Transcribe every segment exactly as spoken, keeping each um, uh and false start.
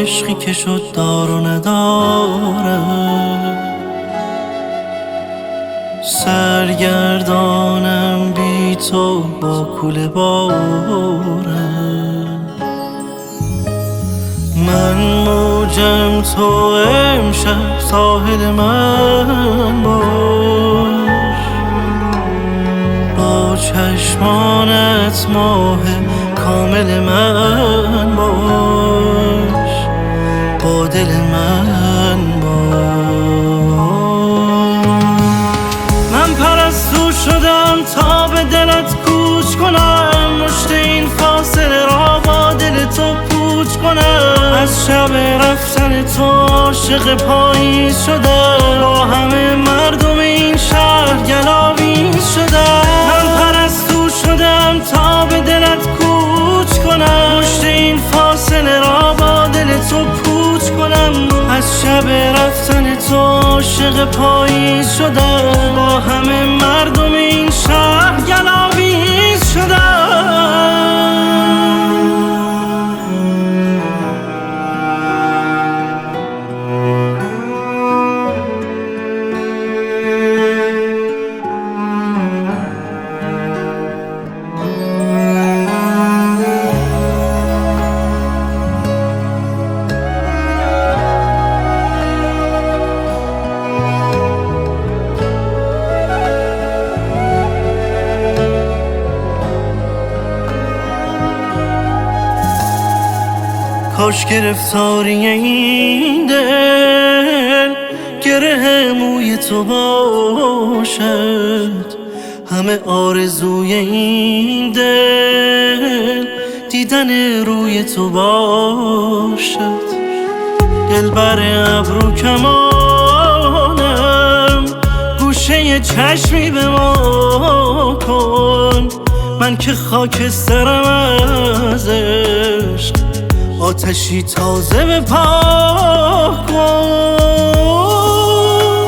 عشقی که شد دار و نداره، سرگردانم بی تو با کوله باره. من موجم تو امشب ساحل من باش، با چشمانت ماه کامل من باش، با دل من باش. من پرستو شدم تا به دلت کوچ کنم، مشت این فاصله را با دل تو پوچ کنم. از شب رفتن تو عاشق پاییز شدم، با همه مردم این شهر گلاویز شدم. من پرستو شدم تا به دلت کوچ کنم، مشت این فاصله را با دل تو پوچ کنم. از شب رفتن تو عاشق پاییز شدم، با همه مردم این شهر گلاویز شدم. کاش گرفتاری این دل گره موی تو باشد، همه آرزوی این دل دیدن روی تو باشد. دل بر ابرو کمانم، گوشه چشمی به ما کن. من که خاکسترم از عشق، آتشی تازه به پاک کن.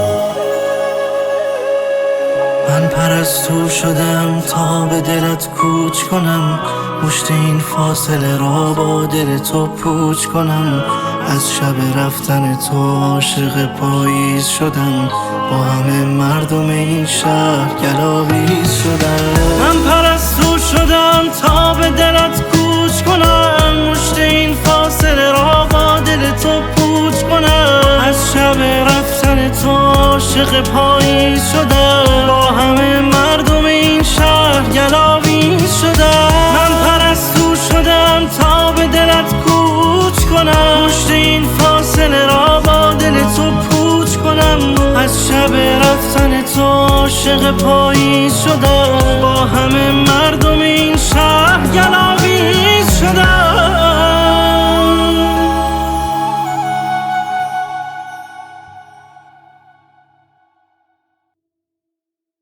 من پرستو شدم تا به دلت کوچ کنم، مشت این فاصله را با دل تو پوچ کنم. از شب رفتن تو عاشق پاییز شدم، با همه مردم این شهر گلاویز شدم. من پرستو شدم تا به دلت کوچ کنم، مشت این فاصله را با دل تو پوچ کنم. از شب رفتن تو عاشق پاییز شدم، با همه مردم این شهر گلاویز شدم. من پرستو شدم تا به دلت کوچ کنم، مشت این فاصله را با دل تو پوچ کنم. از شب رفتن تو عاشق پاییز شدم، با همه مردم این شهر گلاویز